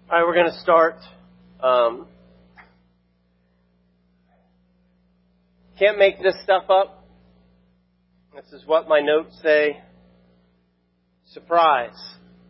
All right, we're going to start. Can't make this stuff up. This is what my notes say. Surprise.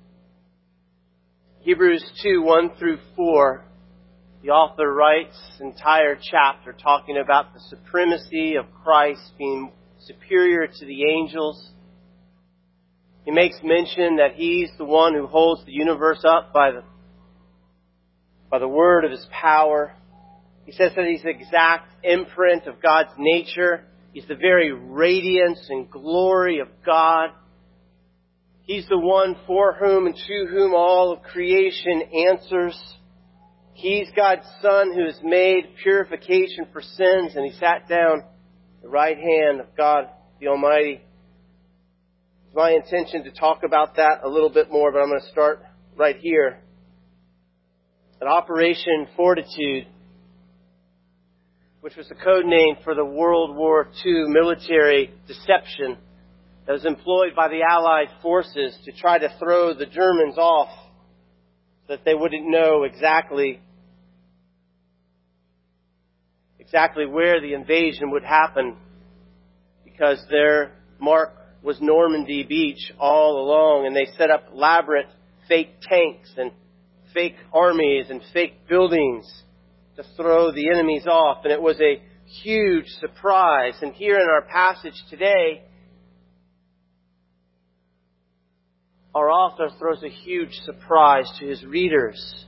Hebrews 2, 1 through 4. The author writes an entire chapter talking about the supremacy of Christ being superior to the angels. He makes mention that He's the one who holds the universe up by the word of His power. He says that He's the exact imprint of God's nature. He's the very radiance and glory of God. He's the one for whom and to whom all of creation answers. He's God's Son who has made purification for sins, and He sat down at the right hand of God the Almighty. It's my intention to talk about that a little bit more, but I'm going to start right here. At Operation Fortitude, which was the code name for the World War II military deception that was employed by the Allied forces to try to throw the Germans off so that they wouldn't know exactly where the invasion would happen, because their mark was Normandy Beach all along, and they set up elaborate fake tanks and fake armies and fake buildings to throw the enemies off. And it was a huge surprise. And here in our passage today, our author throws a huge surprise to his readers.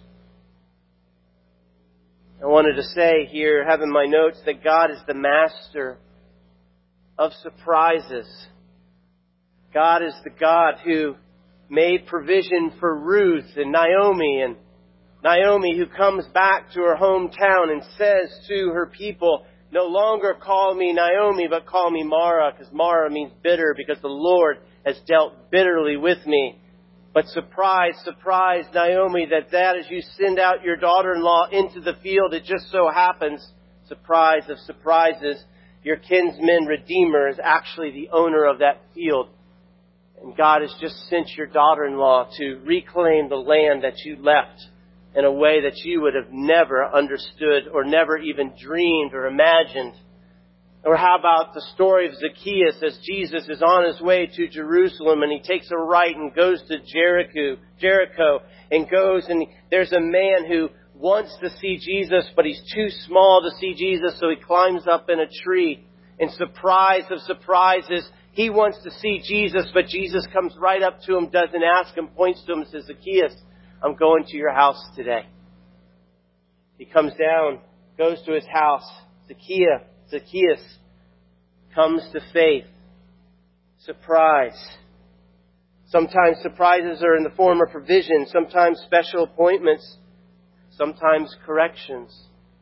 I wanted to say here, having my notes, that God is the master of surprises. God is the God who made provision for Ruth and Naomi who comes back to her hometown and says to her people, "No longer call me Naomi, but call me Mara," because Mara means bitter, because the Lord has dealt bitterly with me. But surprise, surprise, Naomi, that as you send out your daughter-in-law into the field, it just so happens, surprise of surprises, your kinsman Redeemer is actually the owner of that field. And God has just sent your daughter-in-law to reclaim the land that you left in a way that you would have never understood or never even dreamed or imagined. Or how about the story of Zacchaeus as Jesus is on his way to Jerusalem, and he takes a right and goes to Jericho and goes, and there's a man who wants to see Jesus, but he's too small to see Jesus, so he climbs up in a tree. And surprise of surprises, he wants to see Jesus, but Jesus comes right up to him, doesn't ask him, points to him and says, "Zacchaeus, I'm going to your house today." He comes down, goes to his house. Zacchaeus comes to faith. Surprise. Sometimes surprises are in the form of provision, sometimes special appointments, sometimes corrections.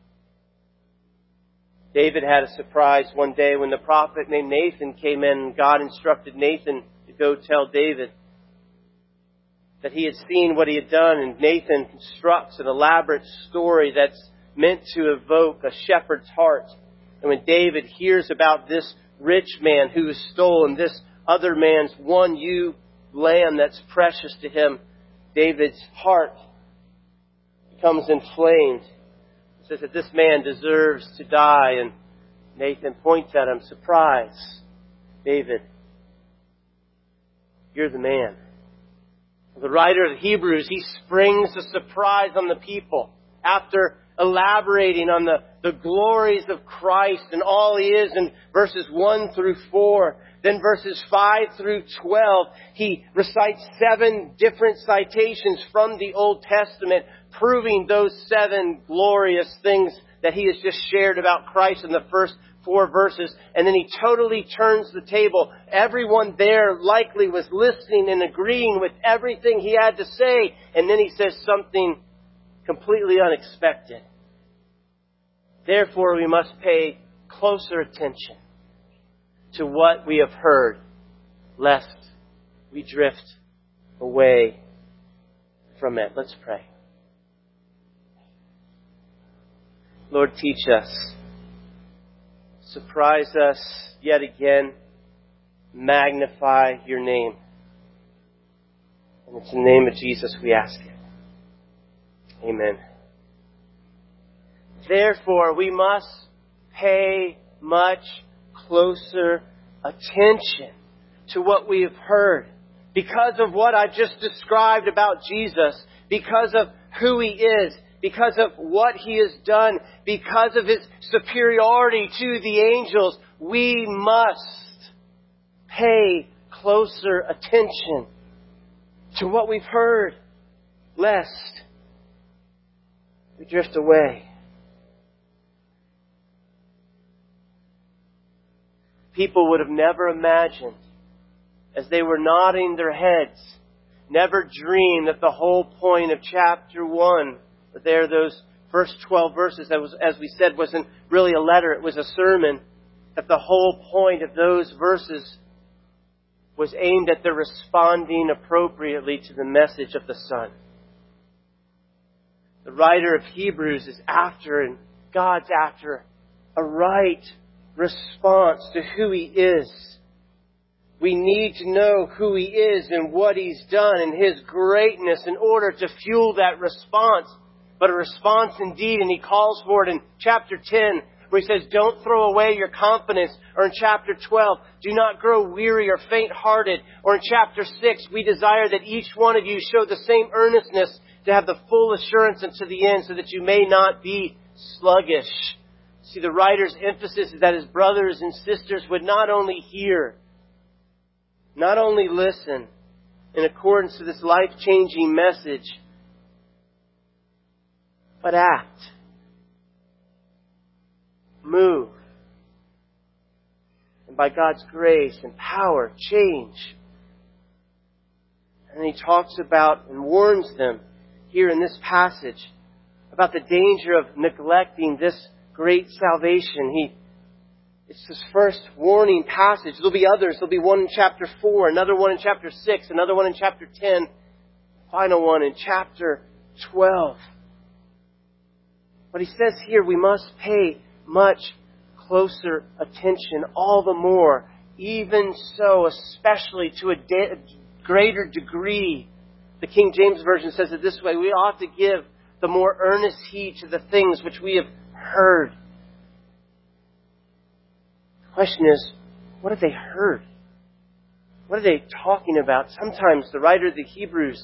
David had a surprise one day when the prophet named Nathan came in, and God instructed Nathan to go tell David that he had seen what he had done. And Nathan constructs an elaborate story that's meant to evoke a shepherd's heart. And when David hears about this rich man who has stolen this other man's one ewe lamb that's precious to him, David's heart becomes inflamed. He says that this man deserves to die. And Nathan points at him, "Surprise, David, you're the man." The writer of Hebrews, he springs a surprise on the people after elaborating on the glories of Christ and all He is in verses 1 through 4. Then verses 5 through 12, he recites 7 different citations from the Old Testament, proving those 7 glorious things that he has just shared about Christ in the first 4 verses. And then he totally turns the table. Everyone there likely was listening and agreeing with everything he had to say. And then he says something completely unexpected. Therefore, we must pay closer attention to what we have heard, lest we drift away from it. Let's pray. Lord, teach us. Surprise us yet again. Magnify your name. And it's in the name of Jesus we ask it. Amen. Therefore, we must pay much closer attention to what we have heard. Because of what I just described about Jesus, because of who He is, because of what He has done, because of His superiority to the angels, we must pay closer attention to what we've heard, lest we drift away. People would have never imagined, as they were nodding their heads, never dreamed that the whole point of chapter 1, there those first 12 verses, that was, as we said, wasn't really a letter, it was a sermon, that the whole point of those verses was aimed at their responding appropriately to the message of the Son. The writer of Hebrews is after, and God's after, a right response to who He is. We need to know who He is and what He's done and His greatness in order to fuel that response. But a response indeed, and He calls for it in chapter 10, where He says, don't throw away your confidence. Or in chapter 12, do not grow weary or faint-hearted. Or in chapter 6, we desire that each one of you show the same earnestness to have the full assurance unto the end, so that you may not be sluggish. See, the writer's emphasis is that his brothers and sisters would not only hear, not only listen in accordance to this life-changing message, but act, move, and by God's grace and power, change. And he talks about and warns them here in this passage about the danger of neglecting this great salvation. It's his first warning passage. There'll be others. There'll be one in chapter 4, another one in chapter 6, another one in chapter 10, final one in chapter 12. But he says here we must pay much closer attention, all the more, even so, especially to a greater degree. The King James Version says it this way: we ought to give the more earnest heed to the things which we have heard. The question is, what have they heard? What are they talking about? Sometimes the writer of the Hebrews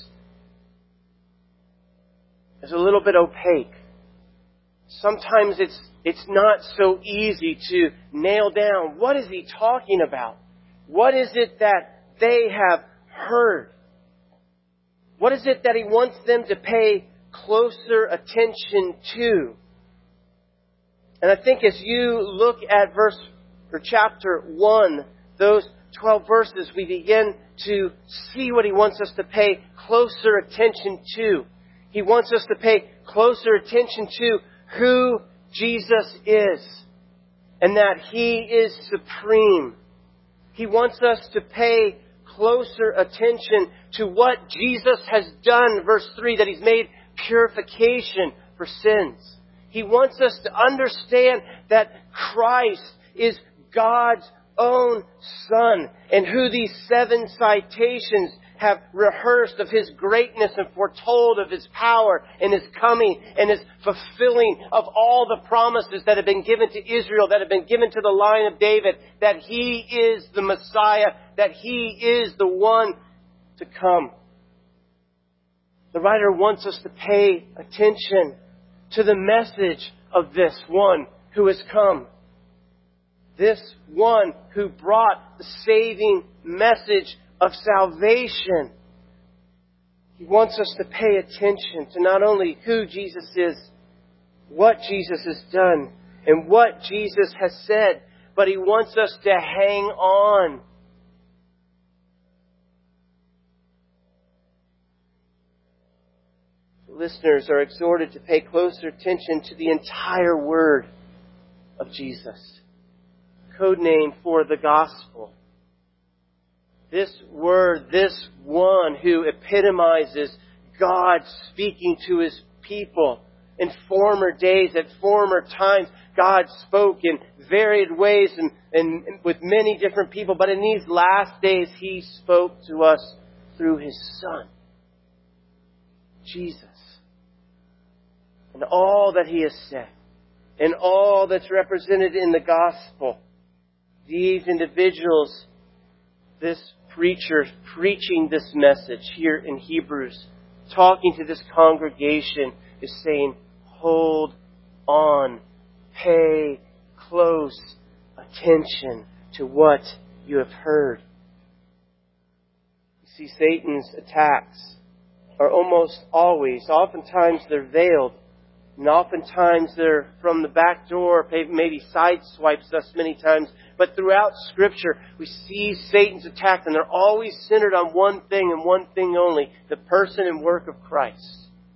is a little bit opaque. Sometimes it's not so easy to nail down. What is he talking about? What is it that they have heard? What is it that he wants them to pay closer attention to? And I think as you look at chapter 1, those 12 verses, we begin to see what he wants us to pay closer attention to. He wants us to pay closer attention to who Jesus is, and that He is supreme. He wants us to pay closer attention to what Jesus has done, verse 3, that He's made purification for sins. He wants us to understand that Christ is God's own Son, and who these 7 citations have rehearsed of His greatness and foretold of His power and His coming and His fulfilling of all the promises that have been given to Israel, that have been given to the line of David, that He is the Messiah, that He is the one to come. The writer wants us to pay attention to the message of this one who has come. This one who brought the saving message of salvation. He wants us to pay attention to not only who Jesus is, what Jesus has done, and what Jesus has said, but He wants us to hang on. Listeners are exhorted to pay closer attention to the entire word of Jesus. Code name for the gospel. This word, this one who epitomizes God speaking to His people. In former days, at former times, God spoke in varied ways and with many different people. But in these last days, He spoke to us through His Son, Jesus. and all that He has said, and all that's represented in the gospel. These individuals, this preacher preaching this message here in Hebrews, talking to this congregation, is saying, hold on, pay close attention to what you have heard. You see, Satan's attacks are almost always, oftentimes they're veiled, and oftentimes they're from the back door, maybe sideswipes us many times. But throughout Scripture, we see Satan's attack, and they're always centered on one thing and one thing only, the person and work of Christ.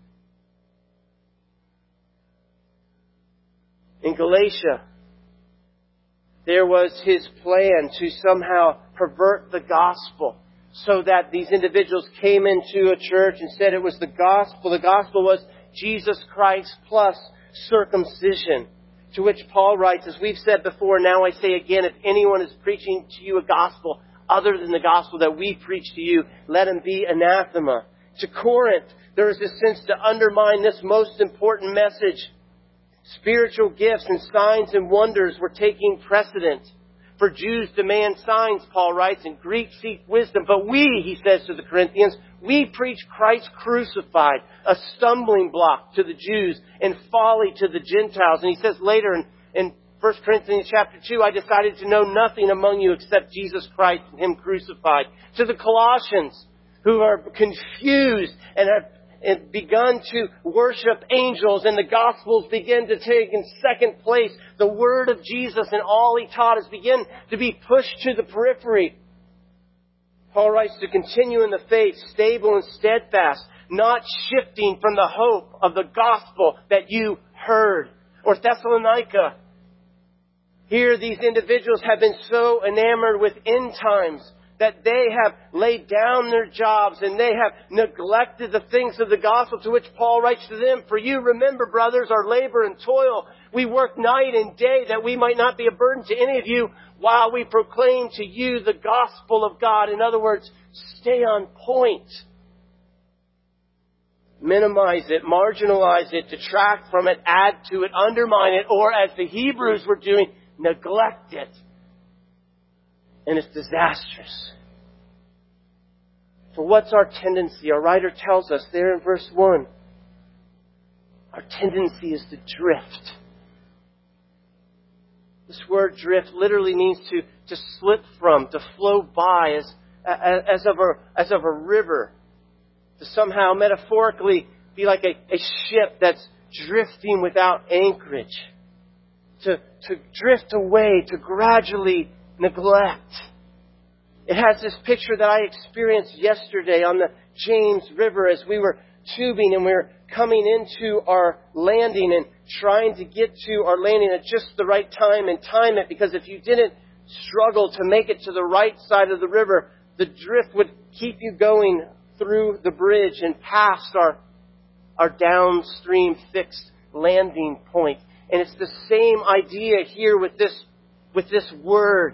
In Galatia, there was his plan to somehow pervert the gospel so that these individuals came into a church and said it was the gospel. The gospel was Jesus Christ plus circumcision. To which Paul writes, as we've said before, now I say again, if anyone is preaching to you a gospel other than the gospel that we preach to you, let him be anathema. To Corinth, there is a sense to undermine this most important message. Spiritual gifts and signs and wonders were taking precedent. For Jews demand signs, Paul writes, and Greeks seek wisdom. But we, he says to the Corinthians, we preach Christ crucified, a stumbling block to the Jews and folly to the Gentiles. And he says later in 1 Corinthians chapter 2, I decided to know nothing among you except Jesus Christ and Him crucified. To the Colossians, who are confused and have begun to worship angels, and the Gospels begin to take in second place. The Word of Jesus and all He taught has begun to be pushed to the periphery. Paul writes to continue in the faith, stable and steadfast, not shifting from the hope of the gospel that you heard. Or Thessalonica. Here these individuals have been so enamored with end times that they have laid down their jobs and they have neglected the things of the gospel, to which Paul writes to them, for you remember, brothers, our labor and toil. We work night and day that we might not be a burden to any of you while we proclaim to you the gospel of God. In other words, stay on point. Minimize it, marginalize it, detract from it, add to it, undermine it, or as the Hebrews were doing, neglect it. And it's disastrous. For what's our tendency? Our writer tells us there in verse 1. Our tendency is to drift. This word drift literally means to slip from, to flow by as of a river. To somehow metaphorically be like a ship that's drifting without anchorage. To drift away, to gradually neglect. It has this picture that I experienced yesterday on the James River as we were tubing and we were coming into our landing and trying to get to our landing at just the right time and time it, because if you didn't struggle to make it to the right side of the river, the drift would keep you going through the bridge and past our downstream fixed landing point. And it's the same idea here with this word.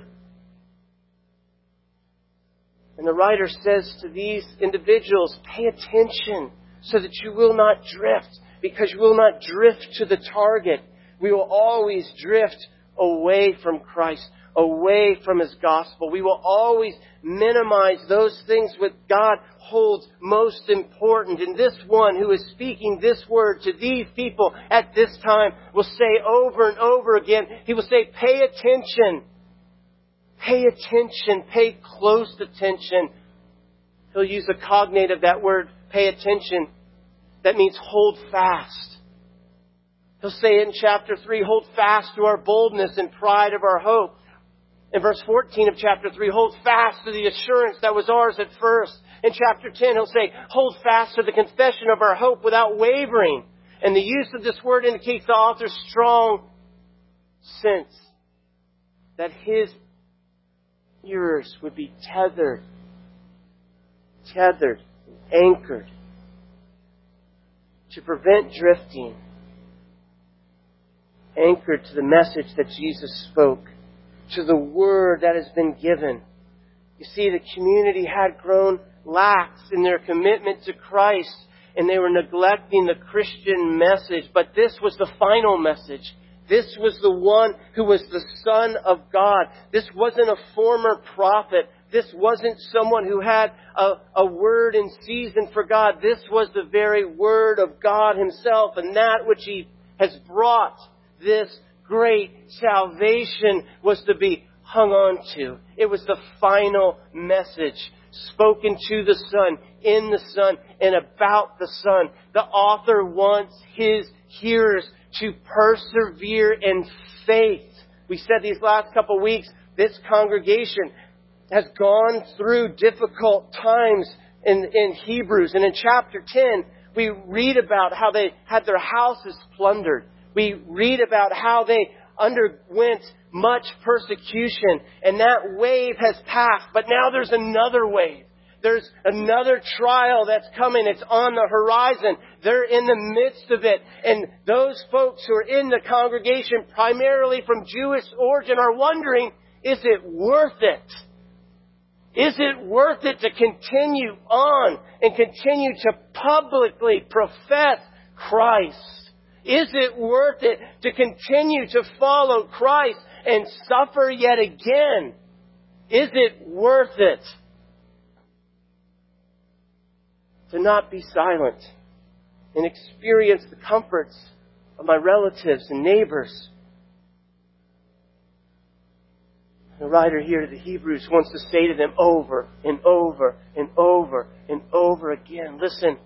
And the writer says to these individuals, pay attention so that you will not drift, because you will not drift to the target. We will always drift away from Christ, away from His gospel. We will always minimize those things which God holds most important. And this one who is speaking this word to these people at this time will say over and over again, he will say, pay attention. Pay attention. Pay close attention. He'll use a cognate of that word, pay attention. That means hold fast. He'll say in chapter 3, hold fast to our boldness and pride of our hope. In verse 14 of chapter 3, hold fast to the assurance that was ours at first. In chapter 10, he'll say, hold fast to the confession of our hope without wavering. And the use of this word indicates the author's strong sense that his hearers would be tethered, anchored, to prevent drifting, anchored to the message that Jesus spoke, to the word that has been given. You see, the community had grown lax in their commitment to Christ, and they were neglecting the Christian message. But this was the final message. This was the one who was the Son of God. This wasn't a former prophet. This wasn't someone who had a word in season for God. This was the very Word of God Himself, and that which He has brought, this great salvation, was to be hung on to. It was the final message spoken to the Son, in the Son, and about the Son. The author wants his hearers to persevere in faith. We said these last couple of weeks, this congregation has gone through difficult times in Hebrews. And in chapter 10, we read about how they had their houses plundered. We read about how they underwent much persecution. And that wave has passed. But now there's another wave. There's another trial that's coming. It's on the horizon. They're in the midst of it. And those folks who are in the congregation, primarily from Jewish origin, are wondering, is it worth it? Is it worth it to continue on and continue to publicly profess Christ? Is it worth it to continue to follow Christ and suffer yet again? Is it worth it to not be silent and experience the comforts of my relatives and neighbors? The writer here to the Hebrews wants to say to them over and over and over and over again, listen,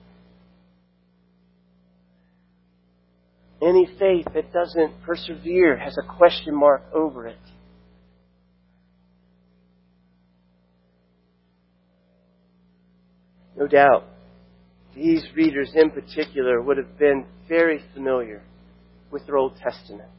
any faith that doesn't persevere has a question mark over it. No doubt, these readers in particular would have been very familiar with their Old Testament.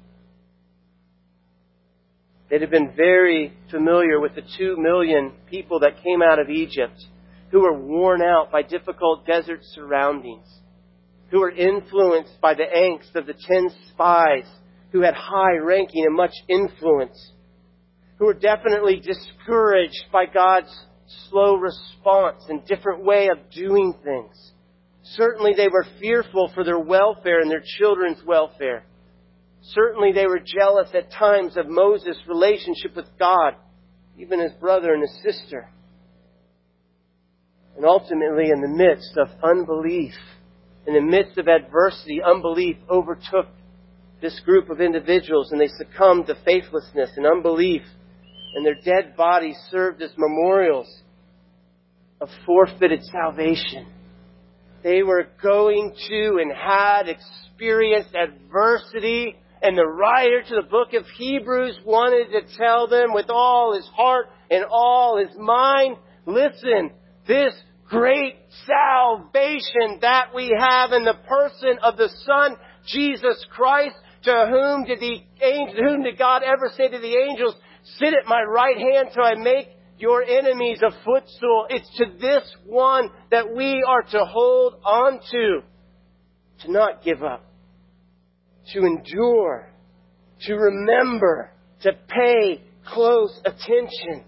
They'd have been very familiar with the 2 million people that came out of Egypt, who were worn out by difficult desert surroundings, who were influenced by the angst of the 10 spies who had high ranking and much influence, who were definitely discouraged by God's slow response and different way of doing things. Certainly they were fearful for their welfare and their children's welfare. Certainly they were jealous at times of Moses' relationship with God, even his brother and his sister. And ultimately, in the midst of unbelief, in the midst of adversity, unbelief overtook this group of individuals, and they succumbed to faithlessness and unbelief, and their dead bodies served as memorials of forfeited salvation. They were going to and had experienced adversity, and the writer to the book of Hebrews wanted to tell them with all his heart and all his mind, listen, this great salvation that we have in the person of the Son, Jesus Christ, to whom did God ever say to the angels, sit at my right hand till I make your enemies a footstool? It's to this one that we are to hold on to not give up, to endure, to remember, to pay close attention.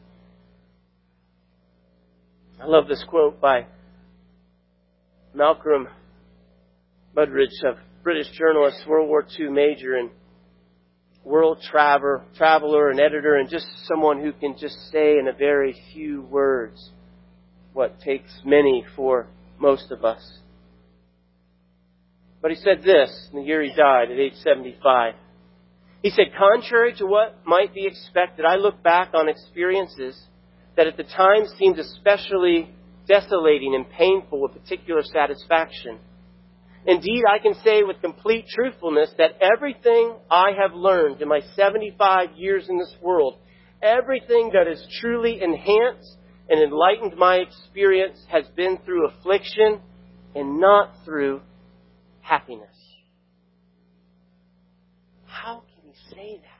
I love this quote by Malcolm Muggeridge, a British journalist, World War II major, and world traveler and editor, and just someone who can just say in a very few words what takes many for most of us. But he said this in the year he died at age 75. He said, contrary to what might be expected, I look back on experiences that at the time seemed especially desolating and painful with particular satisfaction. Indeed, I can say with complete truthfulness that everything I have learned in my 75 years in this world, everything that has truly enhanced and enlightened my experience has been through affliction and not through happiness. How can he say that?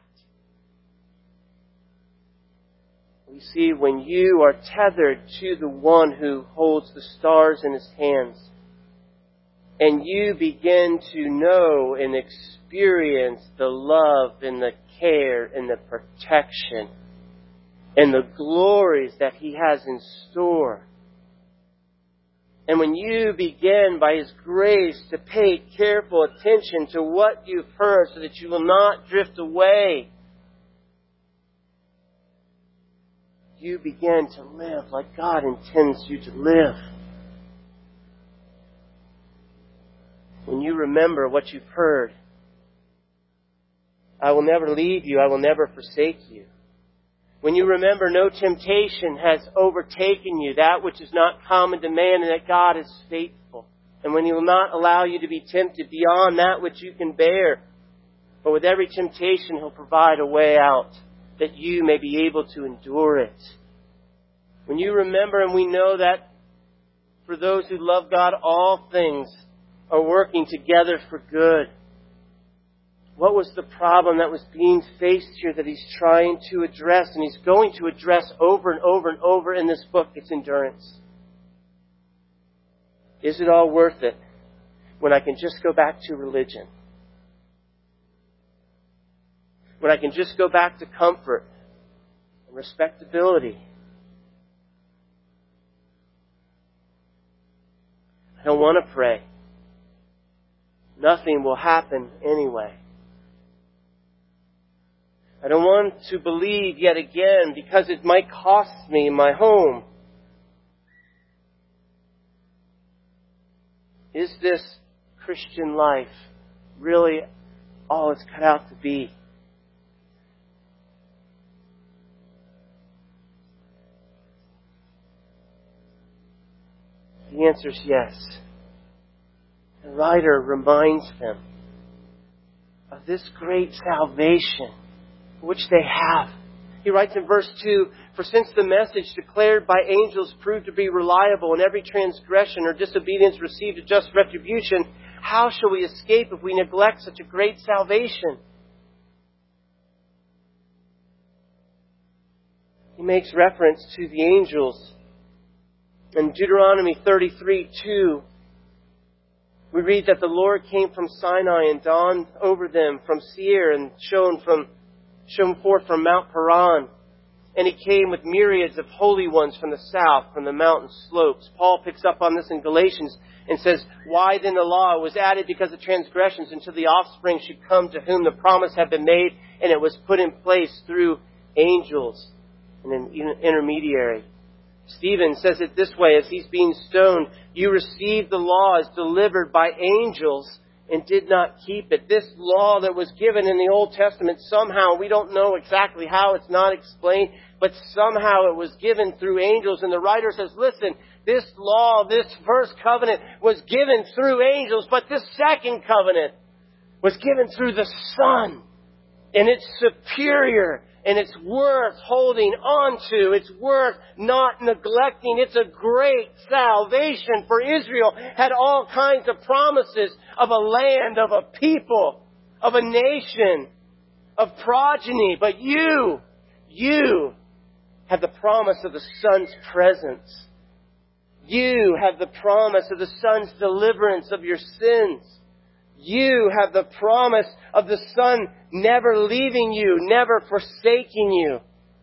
We see when you are tethered to the one who holds the stars in his hands, and you begin to know and experience the love and the care and the protection and the glories that he has in store, And when you begin by His grace to pay careful attention to what you've heard so that you will not drift away, you begin to live like God intends you to live. When you remember what you've heard, I will never leave you, I will never forsake you. When you remember no temptation has overtaken you, that which is not common to man, and that God is faithful. And when He will not allow you to be tempted beyond that which you can bear, but with every temptation He'll provide a way out, that you may be able to endure it. When you remember, and we know that for those who love God, all things are working together for good. What was the problem that was being faced here that He's trying to address, and He's going to address over and over and over in this book? It's endurance. Is it all worth it when I can just go back to religion? When I can just go back to comfort and respectability? I don't want to pray. Nothing will happen anyway. I don't want to believe yet again because it might cost me my home. Is this Christian life really all it's cut out to be? The answer is yes. The writer reminds them of this great salvation which they have. He writes in verse 2, "For since the message declared by angels proved to be reliable, and every transgression or disobedience received a just retribution, how shall we escape if we neglect such a great salvation?" He makes reference to the angels. In Deuteronomy 33:2, we read that the Lord came from Sinai and dawned over them from Seir and shone forth from Mount Paran. And He came with myriads of holy ones from the south, from the mountain slopes. Paul picks up on this in Galatians and says, "Why then the law was added because of transgressions, until the offspring should come to whom the promise had been made, and it was put in place through angels," and an intermediary. Stephen says it this way as he's being stoned: "You received the law as delivered by angels and did not keep it." This law that was given in the Old Testament, somehow, we don't know exactly how, it's not explained, but somehow it was given through angels. And the writer says, listen, this law, this first covenant was given through angels, but this second covenant was given through the Son. And it's superior. And it's worth holding on to. It's worth not neglecting. It's a great salvation for Israel. Had all kinds of promises of a land, of a people, of a nation, of progeny. But you have the promise of the Son's presence. You have the promise of the Son's deliverance of your sins. You have the promise of the Son never leaving you, never forsaking you.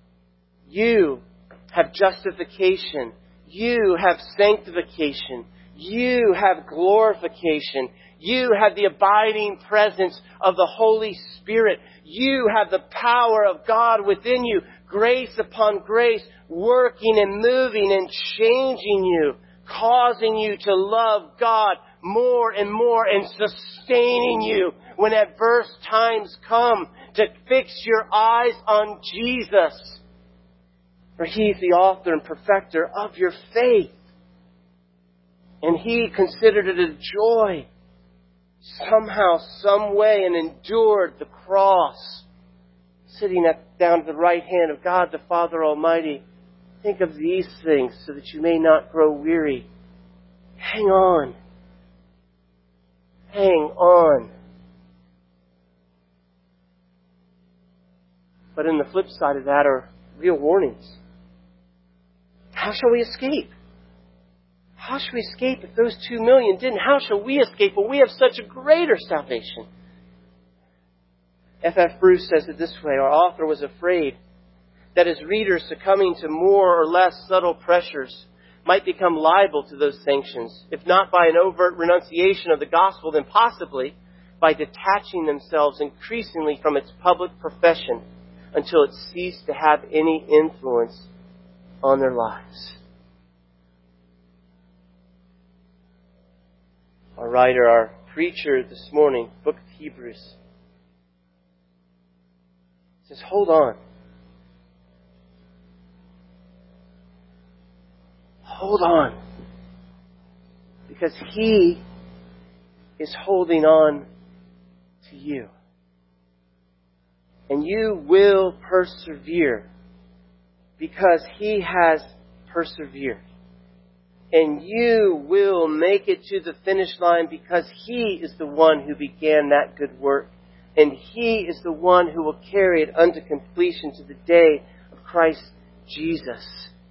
You have justification. You have sanctification. You have glorification. You have the abiding presence of the Holy Spirit. You have the power of God within you, grace upon grace, working and moving and changing you, causing you to love God more and more, and sustaining you when adverse times come, to fix your eyes on Jesus. For He's the author and perfecter of your faith. And He considered it a joy somehow, some way, and endured the cross, sitting down at the right hand of God the Father Almighty. Think of these things so that you may not grow weary. Hang on. Hang on. But in the flip side of that are real warnings. How shall we escape? How shall we escape if those 2 million didn't? How shall we escape when we have such a greater salvation? F.F. Bruce says it this way: our author was afraid that his readers, succumbing to more or less subtle pressures, might become liable to those sanctions, if not by an overt renunciation of the gospel, then possibly by detaching themselves increasingly from its public profession until it ceased to have any influence on their lives. Our writer, our preacher this morning, book of Hebrews, says, hold on. Hold on. Because He is holding on to you. And you will persevere because He has persevered. And you will make it to the finish line because He is the one who began that good work. And He is the one who will carry it unto completion to the day of Christ Jesus.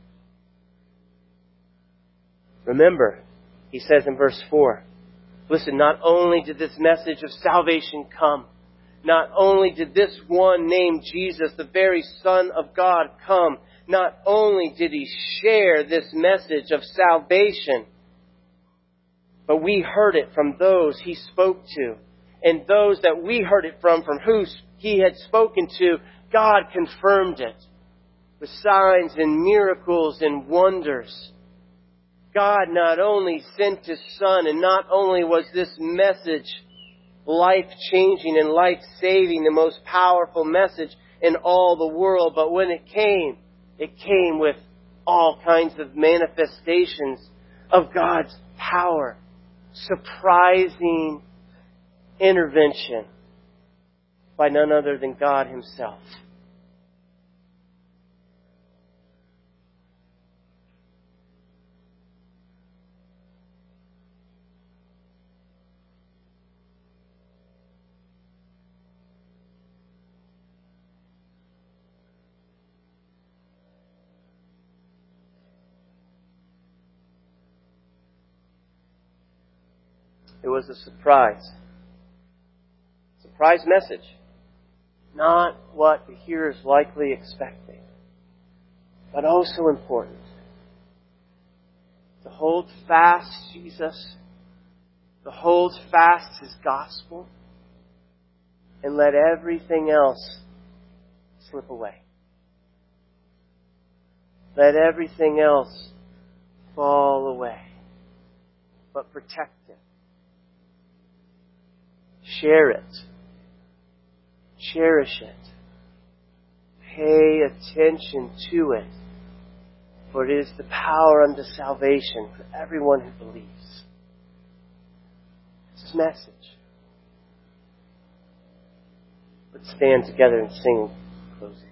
Remember, he says in verse 4, listen, not only did this message of salvation come, not only did this one named Jesus, the very Son of God, come, not only did He share this message of salvation, but we heard it from those He spoke to. And those that we heard it from who He had spoken to, God confirmed it with signs and miracles and wonders. God not only sent His Son, and not only was this message life-changing and life-saving, the most powerful message in all the world, but when it came with all kinds of manifestations of God's power, surprising intervention by none other than God Himself. It was a surprise. Surprise message. Not what the hearers likely expected, but also important. To hold fast Jesus, to hold fast His gospel, and let everything else slip away. Let everything else fall away. But protect it. Share it. Cherish it. Pay attention to it. For it is the power unto salvation for everyone who believes. It's His message. Let's stand together and sing in closing.